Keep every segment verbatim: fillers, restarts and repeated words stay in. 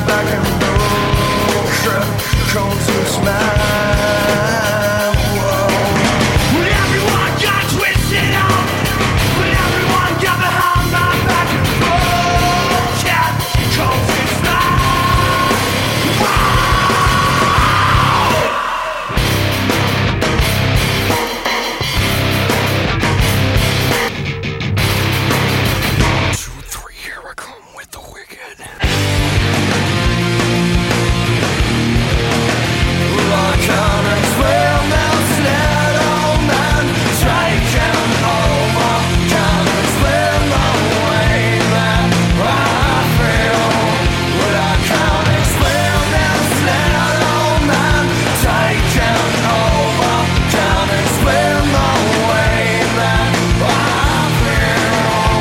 back and forth, comes to smile. When everyone got twisted up, when everyone got behind my back and forth, comes to smile. Two, three, here I come with the wicked. I can't explain this little man taking over. Can't explain the way that I feel. But I can't explain this little man taking over. Can't explain the way that I feel.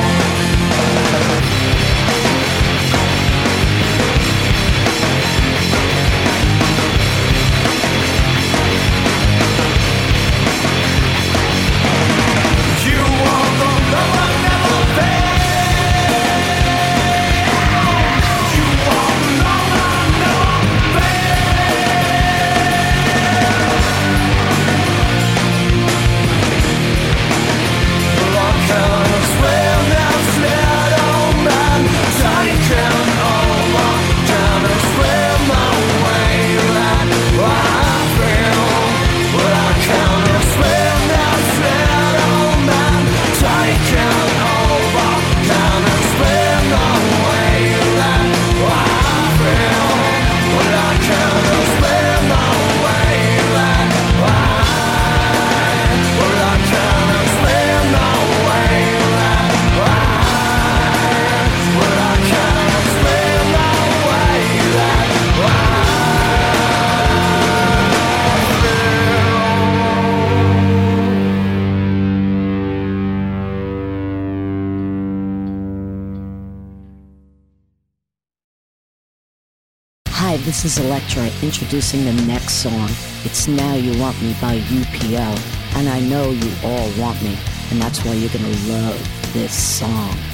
You are the love I never felt. You are the love I never felt. I can't explain this little man taking over. Can't explain the way that I feel. But I can't explain this little man taking over. Can't explain the way that I feel. But I can't explain the way that I. But I can't explain the way that I. But I can't explain the way that I Hi, this is Electra introducing the next song. It's Now You Want Me by U P L. And I know you all want me, and that's why you're gonna love this song.